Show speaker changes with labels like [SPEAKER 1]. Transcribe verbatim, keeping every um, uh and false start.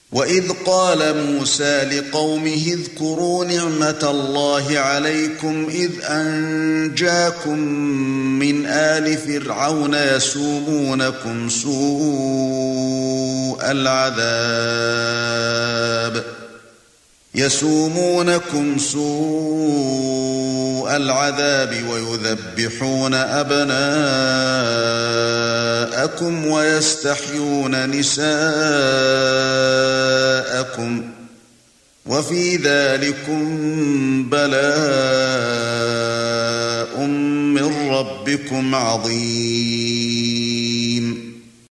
[SPEAKER 1] وَإِذْ قَالَ مُوسَى لِقَوْمِهِ اذْكُرُوا نِعْمَةَ اللَّهِ عَلَيْكُمْ إِذْ أَنْجَاكُمْ مِنْ آلِ فِرْعَوْنَ يَسُومُونَكُمْ سُوءَ الْعَذَابِ يَسُومُونَكُمْ سُوءَ الْعَذَابِ وَيُذَبِّحُونَ أَبْنَاءَكُمْ وَيَسْتَحْيُونَ نِسَاءَكُمْ وَفِي ذَلِكُمْ بَلَاءٌ مِّن رَّبِّكُمْ عَظِيمٌ